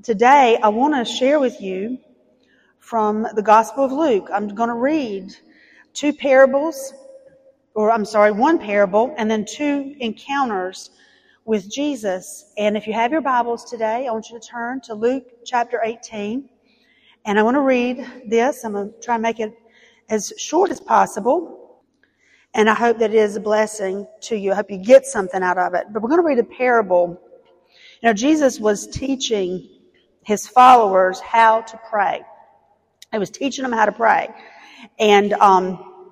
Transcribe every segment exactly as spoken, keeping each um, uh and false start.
today I want to share with you from the Gospel of Luke. I'm going to read two parables, or I'm sorry, one parable, and then two encounters with Jesus. And if you have your Bibles today, I want you to turn to Luke chapter eighteen. And I want to read this. I'm going to try and make it as short as possible. And I hope that it is a blessing to you. I hope you get something out of it. But we're going to read a parable. You know, Jesus was teaching his followers how to pray. He was teaching them how to pray. And, um,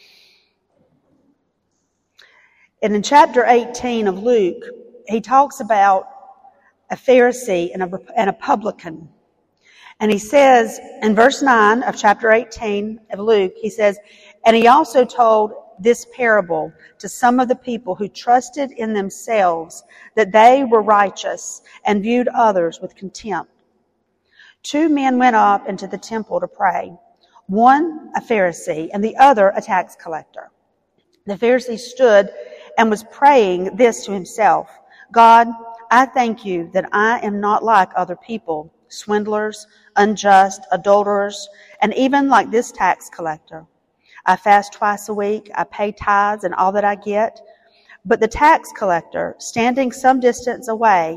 and in chapter eighteen of Luke, he talks about a Pharisee and a, and a publican. And he says in verse nine of chapter eighteen of Luke, he says, "And he also told this parable to some of the people who trusted in themselves that they were righteous and viewed others with contempt. Two men went up into the temple to pray, one a Pharisee and the other a tax collector. The Pharisee stood and was praying this to himself, 'God, I thank you that I am not like other people, swindlers, unjust, adulterers, and even like this tax collector. I fast twice a week, I pay tithes and all that I get.' But the tax collector, standing some distance away,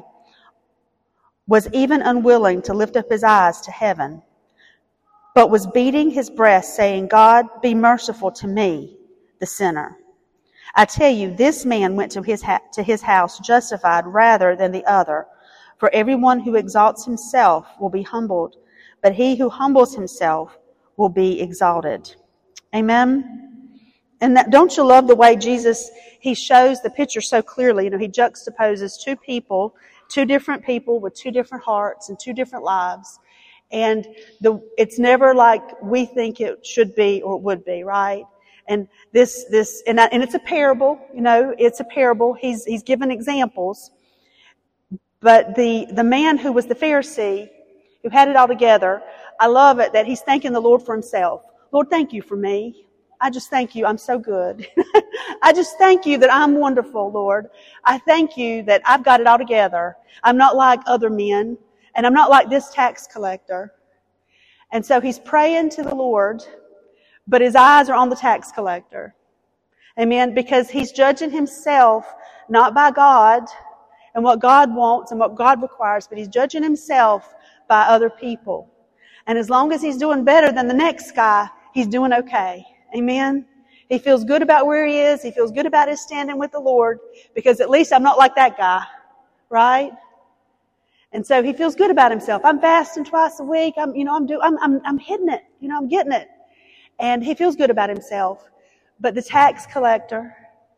was even unwilling to lift up his eyes to heaven, but was beating his breast, saying, 'God, be merciful to me, the sinner.' I tell you, this man went to his ha- to his house justified rather than the other. For everyone who exalts himself will be humbled, but he who humbles himself will be exalted." Amen. And that, don't you love the way Jesus, he shows the picture so clearly. You know, he juxtaposes two people, two different people with two different hearts and two different lives. And the, it's never like we think it should be or would be, right? And this, this, and, I, and it's a parable, you know, it's a parable. He's, he's given examples. But the, the man who was the Pharisee, who had it all together, I love it that he's thanking the Lord for himself. Lord, thank you for me. I just thank you. I'm so good. I just thank you that I'm wonderful, Lord. I thank you that I've got it all together. I'm not like other men, and I'm not like this tax collector. And so he's praying to the Lord, but his eyes are on the tax collector. Amen. Because he's judging himself not by God and what God wants and what God requires, but he's judging himself by other people. And as long as he's doing better than the next guy, he's doing okay. Amen. He feels good about where he is. He feels good about his standing with the Lord, because at least I'm not like that guy, right? And so he feels good about himself. I'm fasting twice a week. I'm, you know, I'm doing, I'm, I'm, I'm hitting it. You know, I'm getting it. And he feels good about himself. But the tax collector,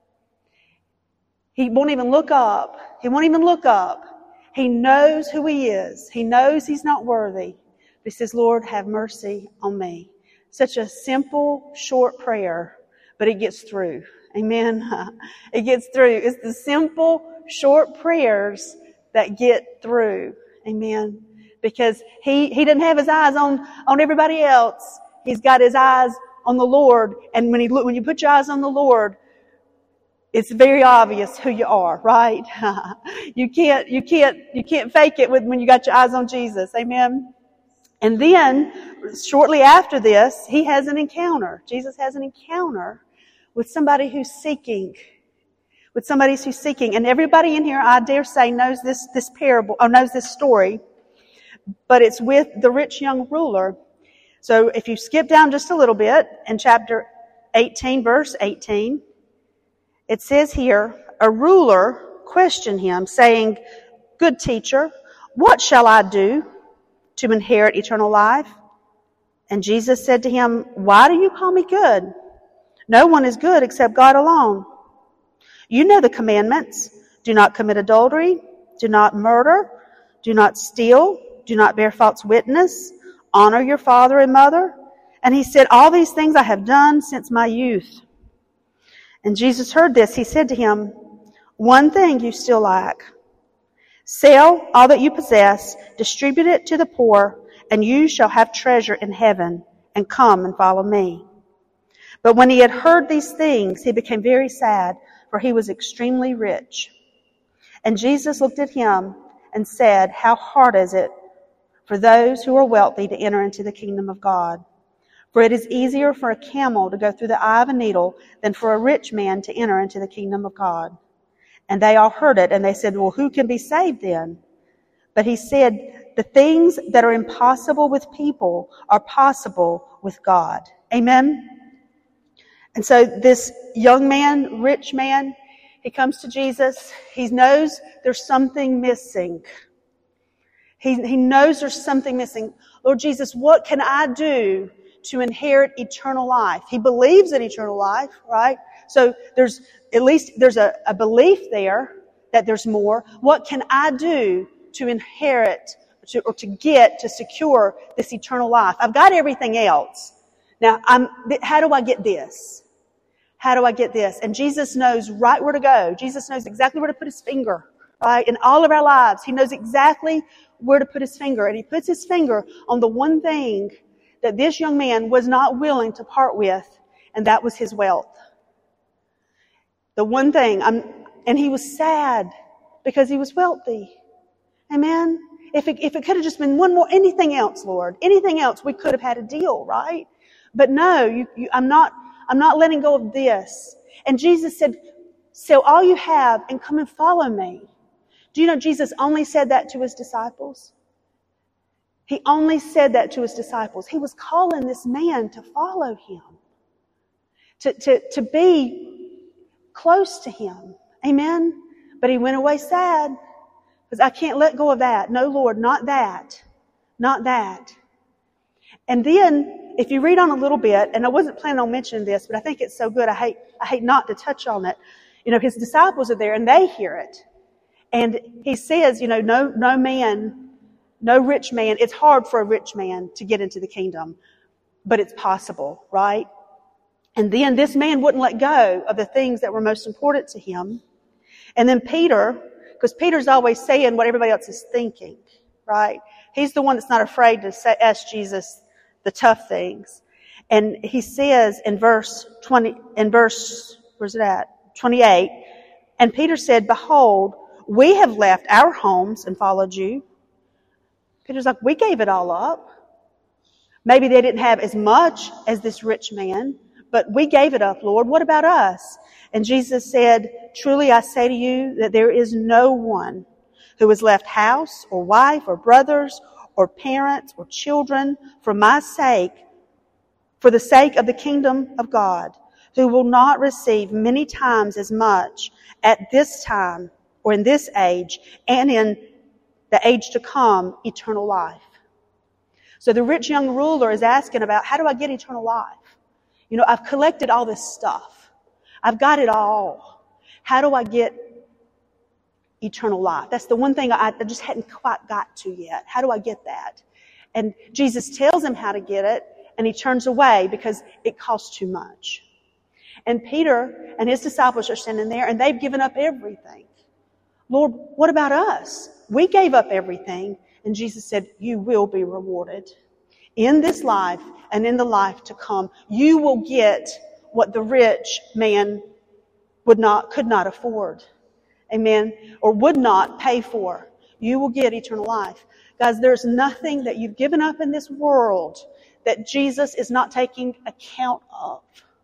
he won't even look up. He won't even look up. He knows who he is. He knows he's not worthy. He says, "Lord, have mercy on me." Such a simple, short prayer, but it gets through. Amen. It gets through. It's the simple, short prayers that get through. Amen. Because he, he didn't have his eyes on, on everybody else. He's got his eyes on the Lord. And when he look, when you put your eyes on the Lord, it's very obvious who you are, right? you can't, you can't, you can't fake it with, when you got your eyes on Jesus. Amen. And then, shortly after this, he has an encounter. Jesus has an encounter with somebody who's seeking. With somebody who's seeking. And everybody in here, I dare say, knows this, this parable, or knows this story. But it's with the rich young ruler. So if you skip down just a little bit, in chapter eighteen, verse eighteen, it says here, "A ruler questioned him, saying, 'Good teacher, what shall I do to inherit eternal life?' And Jesus said to him, 'Why do you call me good? No one is good except God alone. You know the commandments. Do not commit adultery. Do not murder. Do not steal. Do not bear false witness. Honor your father and mother.' And he said, 'All these things I have done since my youth.' And Jesus heard this. He said to him, 'One thing you still lack. Sell all that you possess, distribute it to the poor, and you shall have treasure in heaven, and come and follow me.' But when he had heard these things, he became very sad, for he was extremely rich. And Jesus looked at him and said, 'How hard is it for those who are wealthy to enter into the kingdom of God. For it is easier for a camel to go through the eye of a needle than for a rich man to enter into the kingdom of God." And they all heard it, and they said, "Well, who can be saved then?" But he said, "The things that are impossible with people are possible with God." Amen? And so this young man, rich man, he comes to Jesus. He knows there's something missing. He, he knows there's something missing. "Lord Jesus, what can I do to inherit eternal life?" He believes in eternal life, right? So there's, at least there's a, a belief there that there's more. What can I do to inherit to, or to get, to secure this eternal life? I've got everything else. Now, I'm, how do I get this? How do I get this? And Jesus knows right where to go. Jesus knows exactly where to put his finger, right? In all of our lives, he knows exactly where to put his finger. And he puts his finger on the one thing that this young man was not willing to part with, and that was his wealth. The one thing, I'm, and he was sad because he was wealthy. Amen? If it, if it could have just been one more, anything else, Lord, anything else, we could have had a deal, right? But no, you, you, I'm not, I'm not letting go of this. And Jesus said, "Sell all you have and come and follow me." Do you know Jesus only said that to his disciples? He only said that to his disciples. He was calling this man to follow him, to, to, to be close to him. Amen? But he went away sad because I can't let go of that. No, Lord, not that. Not that. And then, if you read on a little bit, and I wasn't planning on mentioning this, but I think it's so good, I hate, I hate not to touch on it. You know, his disciples are there and they hear it. And he says, you know, no, no man, no rich man, it's hard for a rich man to get into the kingdom, but it's possible, right? And then this man wouldn't let go of the things that were most important to him. And then Peter, because Peter's always saying what everybody else is thinking, right? He's the one that's not afraid to say, ask Jesus the tough things. And he says in verse twenty, in verse, where's it at? twenty-eight, and Peter said, "Behold, we have left our homes and followed you." Peter's like, we gave it all up. Maybe they didn't have as much as this rich man, but we gave it up, Lord. What about us? And Jesus said, "Truly I say to you that there is no one who has left house or wife or brothers or parents or children for my sake, for the sake of the kingdom of God, who will not receive many times as much at this time or in this age and in the age to come, eternal life." So the rich young ruler is asking about, how do I get eternal life? You know, I've collected all this stuff. I've got it all. How do I get eternal life? That's the one thing I, I just hadn't quite got to yet. How do I get that? And Jesus tells him how to get it, and he turns away because it costs too much. And Peter and his disciples are standing there, and they've given up everything. "Lord, what about us? We gave up everything." And Jesus said, "You will be rewarded. In this life and in the life to come, you will get what the rich man would not, could not afford. Amen. Or would not pay for. You will get eternal life." Guys, there's nothing that you've given up in this world that Jesus is not taking account of.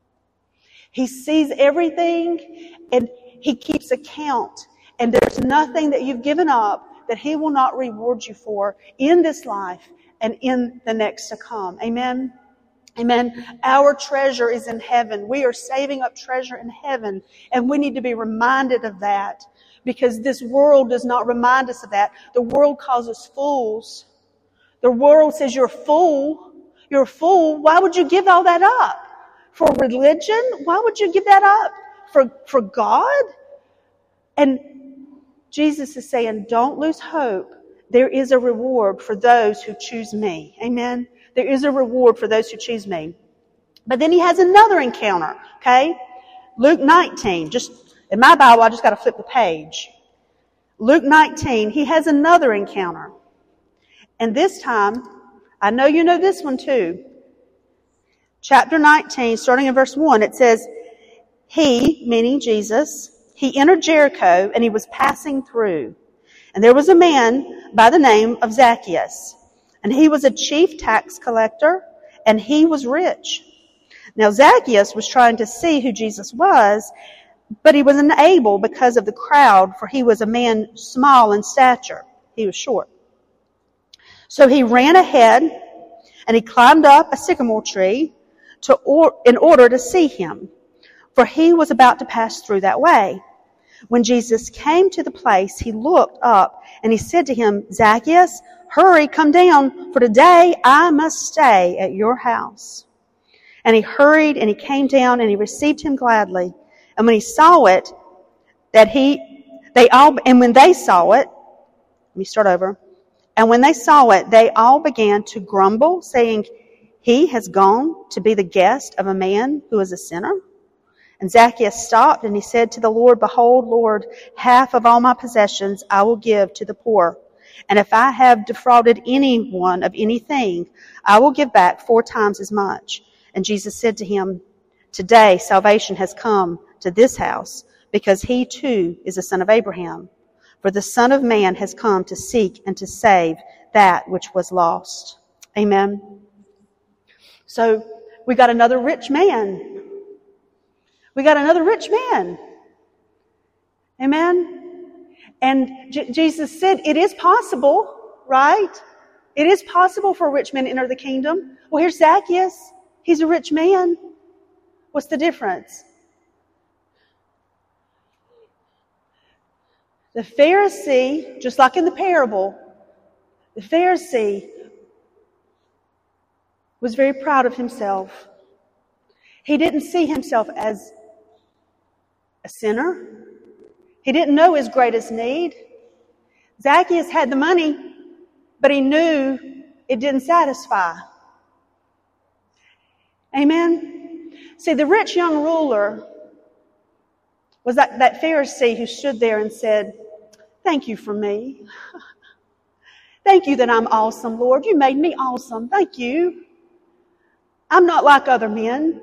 He sees everything and he keeps account. And there's nothing that you've given up that he will not reward you for in this life and in the next to come. Amen. Amen. Our treasure is in heaven. We are saving up treasure in heaven, and we need to be reminded of that, because this world does not remind us of that. The world calls us fools. The world says, "You're a fool. You're a fool. Why would you give all that up? For religion? Why would you give that up? For, for God?" And Jesus is saying, don't lose hope. There is a reward for those who choose me. Amen. There is a reward for those who choose me. But then he has another encounter. Okay. Luke nineteen. Just in my Bible, I just got to flip the page. Luke nineteen. He has another encounter. And this time, I know you know this one too. Chapter nineteen, starting in verse one, it says, "He," meaning Jesus, "he entered Jericho, and he was passing through. And there was a man by the name of Zacchaeus. and he was a chief tax collector, and he was rich. Now Zacchaeus was trying to see who Jesus was, but he was unable because of the crowd, for he was a man small in stature. He was short. So he ran ahead, and he climbed up a sycamore tree to or, in order to see him, for he was about to pass through that way. When Jesus came to the place, he looked up, and he said to him, Zacchaeus, hurry, come down, for today I must stay at your house. And he hurried, and he came down, and he received him gladly. And when he saw it, that he, they all, and when they saw it, let me start over. And when they saw it, they all began to grumble, saying, he has gone to be the guest of a man who is a sinner. And Zacchaeus stopped, and he said to the Lord, behold, Lord, half of all my possessions I will give to the poor. And if I have defrauded anyone of anything, I will give back four times as much. And Jesus said to him, today salvation has come to this house, because he too is a son of Abraham. For the Son of Man has come to seek and to save that which was lost. Amen. So we got another rich man. We got another rich man. Amen. And J- Jesus said it is possible, right? It is possible for a rich man to enter the kingdom. Well, here's Zacchaeus. He's a rich man. What's the difference? The Pharisee, just like in the parable, the Pharisee was very proud of himself. He didn't see himself as a sinner. He didn't know his greatest need. Zacchaeus had the money, but he knew it didn't satisfy. Amen? See, the rich young ruler was that, that Pharisee who stood there and said, thank you for me. Thank you that I'm awesome, Lord. You made me awesome. Thank you. I'm not like other men.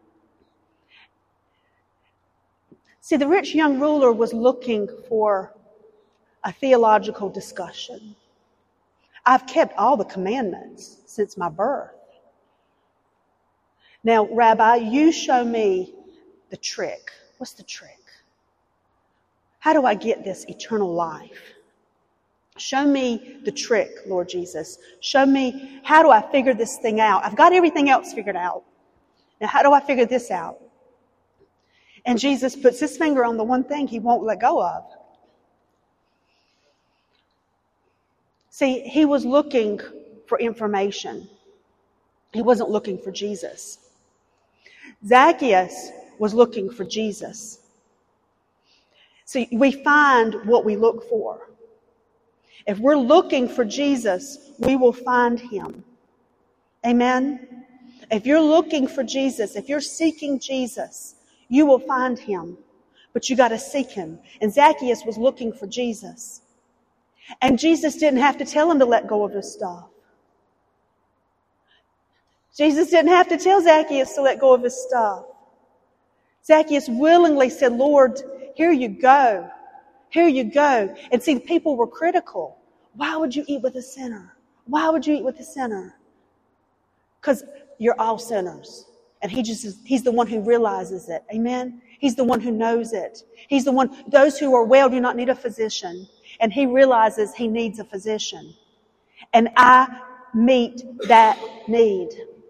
See, the rich young ruler was looking for a theological discussion. I've kept all the commandments since my birth. Now, Rabbi, you show me the trick. What's the trick? How do I get this eternal life? Show me the trick, Lord Jesus. Show me, how do I figure this thing out? I've got everything else figured out. Now, how do I figure this out? And Jesus puts his finger on the one thing he won't let go of. See, he was looking for information. He wasn't looking for Jesus. Zacchaeus was looking for Jesus. See, we find what we look for. If we're looking for Jesus, we will find him. Amen? If you're looking for Jesus, if you're seeking Jesus, you will find him. But you got to seek him. And Zacchaeus was looking for Jesus. And Jesus didn't have to tell him to let go of his stuff. Jesus didn't have to tell Zacchaeus to let go of his stuff. Zacchaeus willingly said, Lord, here you go. Here you go. And see, the people were critical. Why would you eat with a sinner? Why would you eat with a sinner? Because you're all sinners. And he just is, he's the one who realizes it. Amen? He's the one who knows it. He's the one, those who are well do not need a physician. And he realizes he needs a physician. And I meet that need.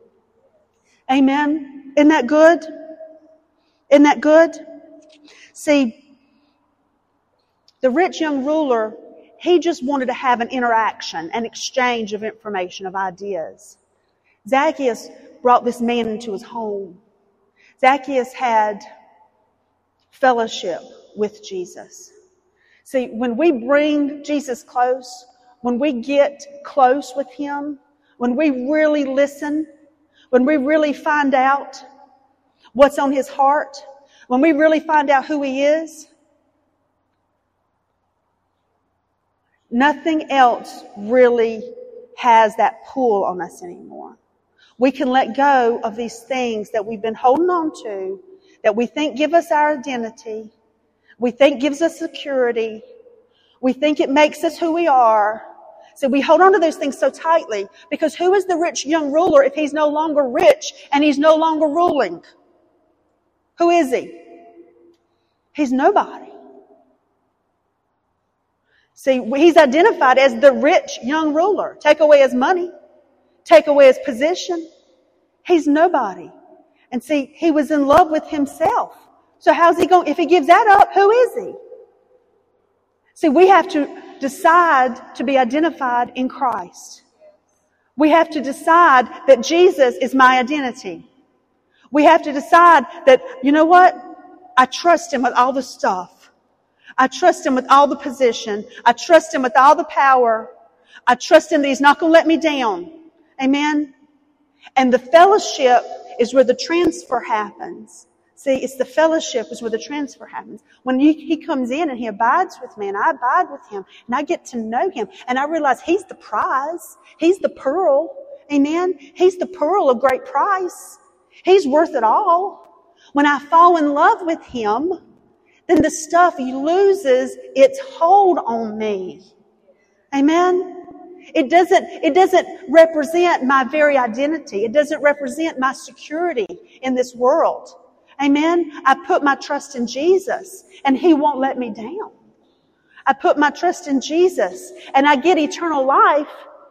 Amen? Isn't that good? Isn't that good? See, the rich young ruler, he just wanted to have an interaction, an exchange of information, of ideas. Zacchaeus brought this man into his home. Zacchaeus had fellowship with Jesus. See, when we bring Jesus close, when we get close with him, when we really listen, when we really find out what's on his heart, when we really find out who he is, nothing else really has that pull on us anymore. We can let go of these things that we've been holding on to, that we think give us our identity, we think gives us security, we think it makes us who we are. So we hold on to those things so tightly because who is the rich young ruler if he's no longer rich and he's no longer ruling? Who is he? He's nobody. See, he's identified as the rich young ruler. Take away his money. Take away his position. He's nobody. And see, he was in love with himself. So how's he going? If he gives that up, who is he? See, we have to decide to be identified in Christ. We have to decide that Jesus is my identity. We have to decide that, you know what? I trust him with all the stuff. I trust him with all the position. I trust him with all the power. I trust him that he's not going to let me down. Amen? And the fellowship is where the transfer happens. See, it's the fellowship is where the transfer happens. When you, he comes in and he abides with me and I abide with him and I get to know him and I realize he's the prize. He's the pearl. Amen? He's the pearl of great price. He's worth it all. When I fall in love with him, then the stuff loses its hold on me. Amen? It doesn't, it doesn't represent my very identity. It doesn't represent my security in this world. Amen? I put my trust in Jesus and he won't let me down. I put my trust in Jesus and I get eternal life.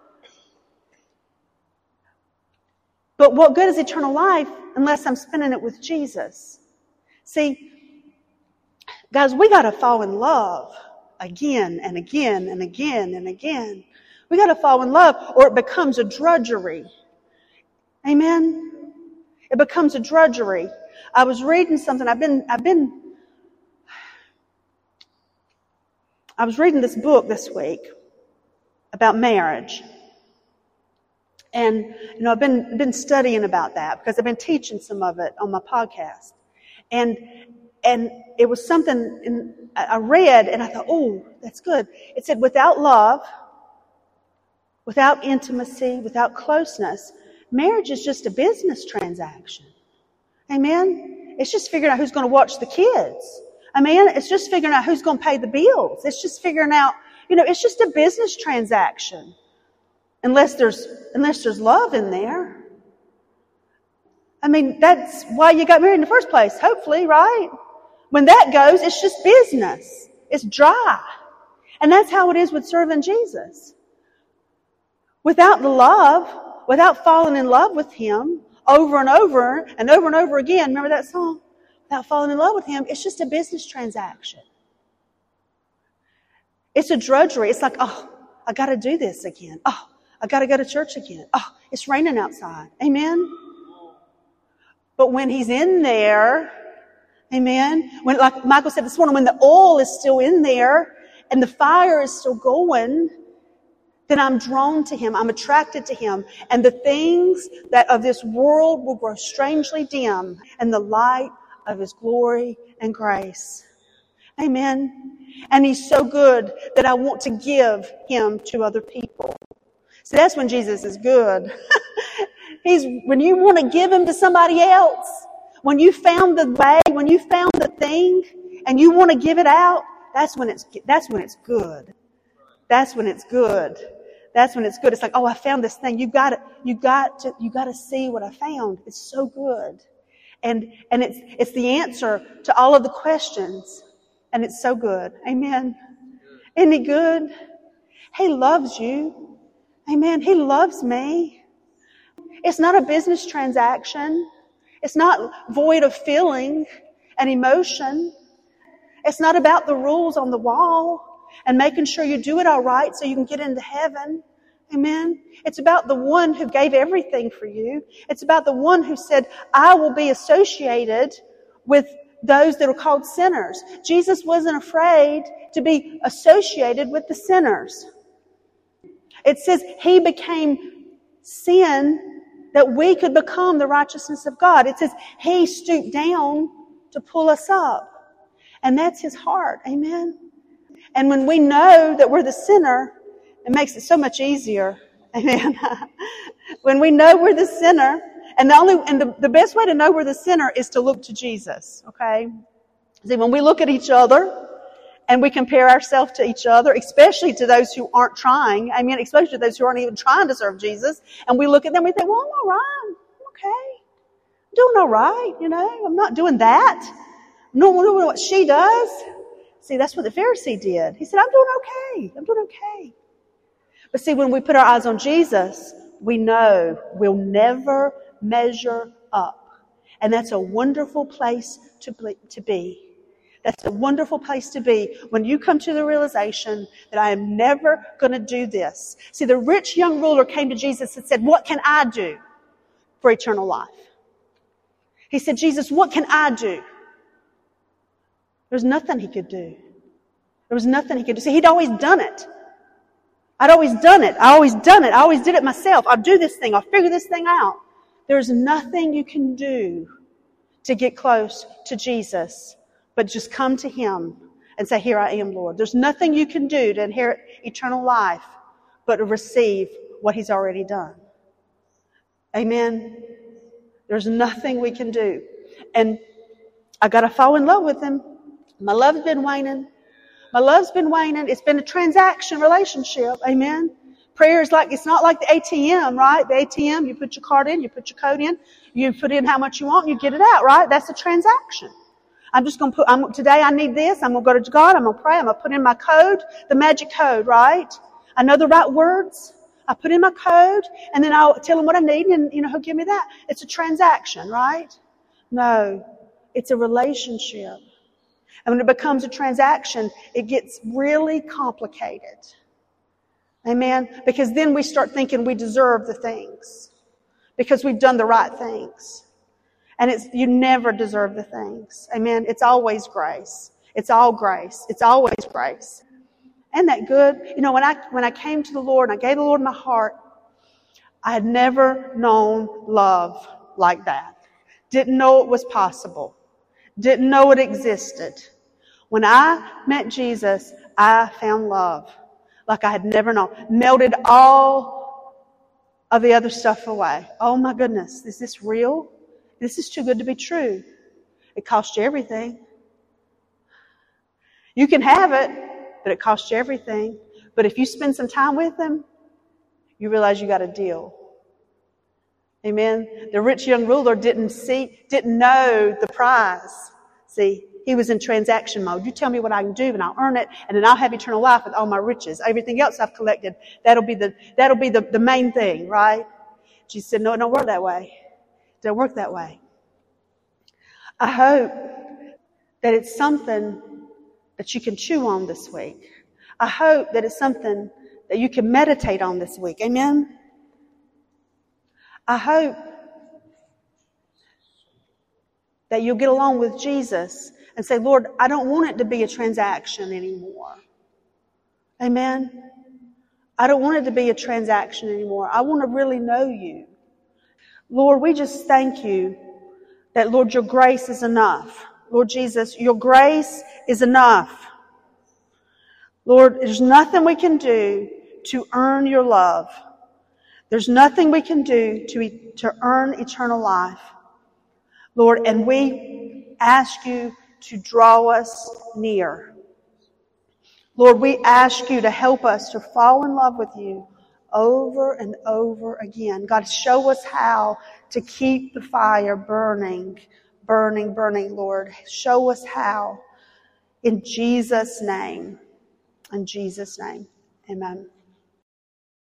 But what good is eternal life unless I'm spending it with Jesus? See, guys, we got to fall in love again and again and again and again. We got to fall in love or it becomes a drudgery. Amen? It becomes a drudgery. I was reading something. I've been, I've been, I was reading this book this week about marriage. And, you know, I've been, been studying about that because I've been teaching some of it on my podcast. And, and it was something in, I read and I thought, oh, that's good. It said, without love, without intimacy, without closeness, marriage is just a business transaction. Amen? It's just figuring out who's going to watch the kids. Amen? It's just figuring out who's going to pay the bills. It's just figuring out, you know, it's just a business transaction. Unless there's, unless there's love in there. I mean, that's why you got married in the first place, hopefully, right? When that goes, it's just business. It's dry. And that's how it is with serving Jesus. Without the love, without falling in love with him, over and over and over and over again. Remember that song? Without falling in love with him, it's just a business transaction. It's a drudgery. It's like, oh, I got to do this again. Oh, I got to go to church again. Oh, it's raining outside. Amen? But when he's in there, amen, when, like Michael said this morning, when the oil is still in there and the fire is still going, then I'm drawn to him. I'm attracted to him. And the things that of this world will grow strangely dim in the light of his glory and grace. Amen. And he's so good that I want to give him to other people. So that's when Jesus is good. He's, when you want to give him to somebody else, when you found the way, when you found the thing and you want to give it out, that's when it's, that's when it's good. That's when it's good. That's when it's good. It's like, oh, I found this thing. You got to, you got to, you got to see what I found. It's so good. And, and it's, it's the answer to all of the questions. And it's so good. Amen. Isn't he good? He loves you. Amen. He loves me. It's not a business transaction. It's not void of feeling and emotion. It's not about the rules on the wall and making sure you do it all right so you can get into heaven. Amen. It's about the one who gave everything for you. It's about the one who said, I will be associated with those that are called sinners. Jesus wasn't afraid to be associated with the sinners. It says he became sin that we could become the righteousness of God. It says he stooped down to pull us up. And that's his heart. Amen. And when we know that we're the sinner, it makes it so much easier. Amen. When we know we're the sinner, and the only, and the, the best way to know we're the sinner is to look to Jesus. Okay? See, when we look at each other And we compare ourselves to each other, especially to those who aren't trying. I mean, especially to those who aren't even trying to serve Jesus. And we look at them and we think, well, I'm all right. I'm okay. I'm doing all right, you know. I'm not doing that. I'm not doing what she does. See, that's what the Pharisee did. He said, I'm doing okay. I'm doing okay. But see, when we put our eyes on Jesus, we know we'll never measure up. And that's a wonderful place to be. That's a wonderful place to be when you come to the realization that I am never going to do this. See, the rich young ruler came to Jesus and said, what can I do for eternal life? He said, Jesus, what can I do? There's nothing he could do. There was nothing he could do. See, he'd always done it. I'd always done it. I always done it. I always did it myself. I'll do this thing. I'll figure this thing out. There's nothing you can do to get close to Jesus, but just come to him and say, here I am, Lord. There's nothing you can do to inherit eternal life, but to receive what he's already done. Amen. There's nothing we can do. And I got to fall in love with him. My love's been waning. My love's been waning. It's been a transaction relationship. Amen. Prayer is like, it's not like the A T M, right? The A T M, you put your card in, you put your code in, you put in how much you want, and you get it out, right? That's a transaction. I'm just going to put, I'm, today I need this. I'm going to go to God. I'm going to pray. I'm going to put in my code, the magic code, right? I know the right words. I put in my code, and then I'll tell him what I need, and, you know, he'll give me that. It's a transaction, right? No, it's a relationship. And when it becomes a transaction, it gets really complicated. Amen? Because then we start thinking we deserve the things because we've done the right things. And it's, you never deserve the things. Amen? It's always grace. It's all grace. It's always grace. Isn't that good? You know, when I, when I came to the Lord and I gave the Lord my heart, I had never known love like that. Didn't know it was possible. Didn't know it existed. When I met Jesus, I found love like I had never known. Melted all of the other stuff away. Oh my goodness, is this real? This is too good to be true. It costs you everything. You can have it, but it costs you everything. But if you spend some time with him, you realize you got a deal. Amen. The rich young ruler didn't see, didn't know the prize. See, he was in transaction mode. You tell me what I can do and I'll earn it, and then I'll have eternal life with all my riches. Everything else I've collected, that'll be the, that'll be the, the main thing, right? Jesus said, no, it don't work that way. It don't work that way. I hope that it's something that you can chew on this week. I hope that it's something that you can meditate on this week. Amen? I hope that you'll get along with Jesus and say, Lord, I don't want it to be a transaction anymore. Amen? I don't want it to be a transaction anymore. I want to really know you. Lord, we just thank you that, Lord, your grace is enough. Lord Jesus, your grace is enough. Lord, there's nothing we can do to earn your love. There's nothing we can do to, to earn eternal life. Lord, and we ask you to draw us near. Lord, we ask you to help us to fall in love with you over and over again. God, show us how to keep the fire burning, burning, burning, Lord. Show us how. In Jesus' name. In Jesus' name. Amen.